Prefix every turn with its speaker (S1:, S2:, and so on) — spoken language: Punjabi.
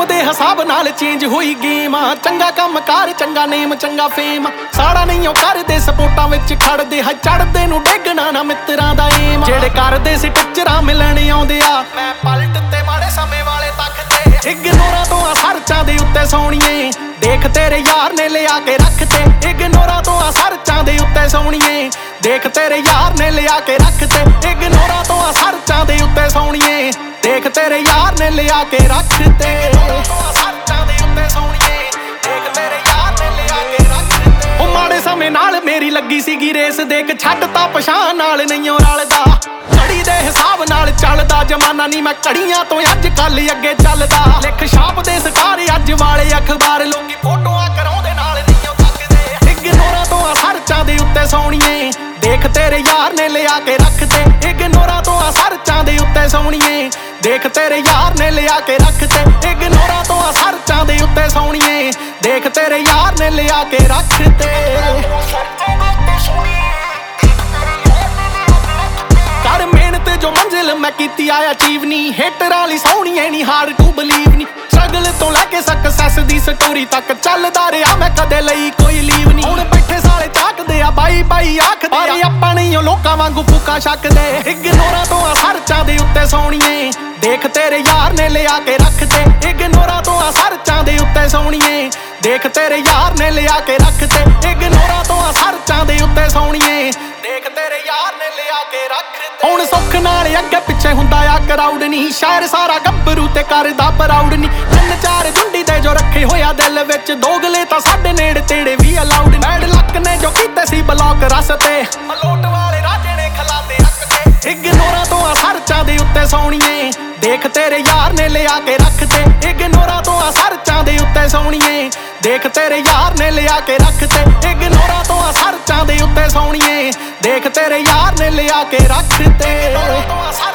S1: ਦੇ ਹਿਸਾਬ ਨਾਲ ਚੇਂਜ ਹੋਈ ਗੇਮ ਆ। ਚੰਗਾ ਕੰਮ ਕਾਰ ਚੰਗਾ ਨੇਮ ਚੰਗਾ ਫੇਮ, ਸਾੜਾ ਨਹੀਂ ਉਹ ਕਰਦੇ ਸਪੋਰਟਾਂ ਵਿੱਚ ਖੜਦੇ ਹਾ। ਚੜਦੇ ਨੂੰ ਡੇਗਣਾ ਨਾ ਮਿੱਤਰਾਂ ਦਾ ਏਮ, ਜਿਹੜੇ ਕਰਦੇ ਸੀ ਟਿਚਰਾਂ ਮਿਲਣ ਆਉਂਦੇ ਆ। ਮੈਂ ਪਲਟ ਤੇ ਮਾੜੇ ਸਮੇਂ ਵਾਲੇ ਤੱਕਦੇ, ਇਗਨੋਰਾਂ ਤੋਂ ਆ ਸਰਚਾਂ ਦੇ ਉੱਤੇ ਸੋਹਣੀਏ। ਦੇਖ ਤੇਰੇ ਯਾਰ ਨੇ ਲਿਆ ਕੇ ਰੱਖਤੇ, ਇਗਨੋਰਾਂ ਤੋਂ ਆ ਸਰਚਾਂ ਦੇ ਉੱਤੇ ਸੋਹਣੀਏ। ਦੇਖ ਤੇਰੇ ਯਾਰ ਨੇ ਲਿਆ ਕੇ ਰੱਖਤੇ, ਇਗਨੋਰਾਂ ਤੋਂ ਆ ਸਰਚਾਂ ਦੇ ਉੱਤੇ ਸੋਹਣੀਏ। ਦੇਖ ਤੇਰੇ ਯਾਰ ਨੇ ਲਿਆ ਕੇ ਰੱਖਤੇ, ਸਰਚਾਂ ਦੇ ਉੱਤੇ ਸੋਹਣੀਏ। ਦੇਖ ਤੇਰੇ ਯਾਰ ਨੇ ਲਿਆ ਕੇ ਰੱਖਤੇ। ਉਹ ਮਾੜੇ ਸਮੇਂ ਨਾਲ ਮੇਰੀ ਲੱਗੀ ਸੀਗੀ ਰੇਸ, ਦੇਖ ਛੱਡ ਤਾਂ ਪਛਾਣ ਨਾਲ ਨਹੀਂ ਉਹ ਰਲਦਾ। ਘੜੀ ਦੇ ਹਿਸਾਬ ਨਾਲ ਚੱਲਦਾ ਜ਼ਮਾਨਾ, ਨਹੀਂ ਮੈਂ ਘੜੀਆਂ ਤੋਂ ਅੱਜ ਕੱਲ ਅੱਗੇ ਚੱਲਦਾ। ਲਿਖ ਛਾਪ ਦੇ ਸਟਾਰ ਅੱਜ ਵਾਲੇ ਅਖਬਾਰ, ਲੋਕੀ ਫੋਟੋਆਂ ਕਰਾਉਂਦੇ ਨਾਲ ਨਹੀਂ ਉਹ ਥੱਕਦੇ। ਇਗਨੋਰਾਂ ਤੋਂ ਆ ਸਰਚਾਂ ਦੇ ਉੱਤੇ ਸੋਹਣੀਏ। ਦੇਖ ਤੇਰੇ ਯਾਰ ਨੇ ਲਿਆ ਕੇ ਰੱਖਤੇ, ਇਗਨੋਰਾਂ ਤੋਂ ਆ ਸਰਚਾਂ ਦੇ ਉੱਤੇ ਸੋਹਣੀਏ। ਦੇਖ ਤੇਰੇ ਯਾਰ ਨੇ ਲਿਆ ਕੇ ਰੱਖਤੇ, ਇਗਨੋਰਾਂ ਤੋਂ ਆ ਸਰਚਾਂ ਦੇ ਉੱਤੇ ਸੋਹਣੀਏ। ਦੇਖ ਤੇਰੇ ਯਾਰ ਨੇ ਲਿਆ ਕੇ ਰੱਖਤੇ। ਕਰ ਮਿਹਨਤ ਜੋ ਮੰਜ਼ਿਲ ਮੈਂ ਕੀਤੀ ਆ ਅਚੀਵ ਨੀ, ਹੇਟਰਾਂ ਵਾਲੀ ਸੋਹਣੀਏ ਨੀ ਹਾਰਡ ਟੂ ਬਲੀਵ ਨੀ। ਸਟਰਗਲ ਤੋਂ ਲੈ ਕੇ ਸਕਸੈਸ ਦੀ ਸਟੋਰੀ ਤੱਕ ਚੱਲਦਾ ਰਿਹਾ ਮੈਂ, ਕਦੇ ਲਈ ਕੋਈ ਲੀਵ ਨੀ। ਹੁਣ ਬੈਠੇ ਸਾਲੇ ਝਾਕਦੇ ਆ ਬਾਈ ਬਾਈ ਆਖਦੇ, ਪਰ ਆਪਾਂ ਨਹੀਂ ਉਹ ਲੋਕਾਂ ਵਾਂਗੂ ਫੂਕਾ ਛੱਕਦੇ। ਇਗਨੋਰਾਂ ਤੋਂ ਆ ਸਰਚਾਂ ਦੇ ਉੱਤੇ ਸੋਹਣੀਏ। ਦੇਖ ਤੇਰੇ ਯਾਰ ਨੇ ਲਿਆ ਕੇ ਰੱਖਤੇ, ਇਗਨੋਰਾਂ ਤੋਂ ਆ ਸਰਚਾਂ ਦੇ ਉੱਤੇ ਸੋਹਣੀਏ। ਦੇਖ ਤੇਰੇ ਯਾਰ ਨੇ ਲਿਆ ਕੇ ਰੱਖਤੇ, ਇਗਨੋਰਾਂ ਤੋਂ ਆ ਸਰਚਾਂ ਦੇ ਉੱਤੇ ਸੋਹਣੀਏ। ਦੇਖ ਤੇਰੇ ਯਾਰ ਨੇ ਲਿਆ ਕੇ ਰੱਖਤੇ। ਹੁਣ ਸੁੱਖ ਨਾਲ ਅੱਗੇ ਪਿੱਛੇ ਹੁੰਦਾ ਆ ਕਰਾਊਡ ਨੀ, ਸ਼ਹਿਰ ਸਾਰਾ ਗੱਭਰੂ ਤੇ ਕਰਦਾ ਪ੍ਰਾਊਡ ਨੀ। ਤਿੰਨ ਚਾਰ ਜੁੰਡੀ ਦੇ ਜੋ ਰੱਖੇ ਹੋਇਆ ਦਿਲ ਵਿੱਚ, ਦੋਗਲੇ ਤਾਂ ਸਾਡੇ ਨੇੜੇ ਤੇੜੇ ਵੀ ਅਲਾਊਡ। ਬੈਡ ਲੱਕ ਨੇ ਜੋ ਕੀਤੇ ਸੀ ਬਲੌਕ ਰਸਤੇ, ਮਲੋਟ ਵਾਲੇ ਰਾਜੇ ਨੇ ਖਲਾਤੇ ਰੱਖਤੇ। ਇਗਨੋਰਾਂ ਤੋਂ ਆ ਸਰਚਾਂ ਦੇ ਉੱਤੇ ਸੋਹਣੀਏ। ਦੇਖ ਤੇਰੇ ਯਾਰ ਨੇ ਲਿਆ ਕੇ ਰੱਖਤੇ, ਇਗਨੋਰਾਂ ਤੋਂ ਆ ਸਰਚਾਂ ਦੇ ਉੱਤੇ ਸੋਹਣੀਏ। ਦੇਖ ਤੇਰੇ ਯਾਰ ਨੇ ਲਿਆ ਕੇ ਰੱਖਤੇ, ਇਗਨੋਰਾਂ ਤੋਂ ਆ ਸਰਚਾਂ ਦੇ ਉੱਤੇ ਸੋਹਣੀਏ। ਦੇਖ ਤੇਰੇ ਯਾਰ ਨੇ ਲਿਆ ਕੇ ਰੱਖਤੇ।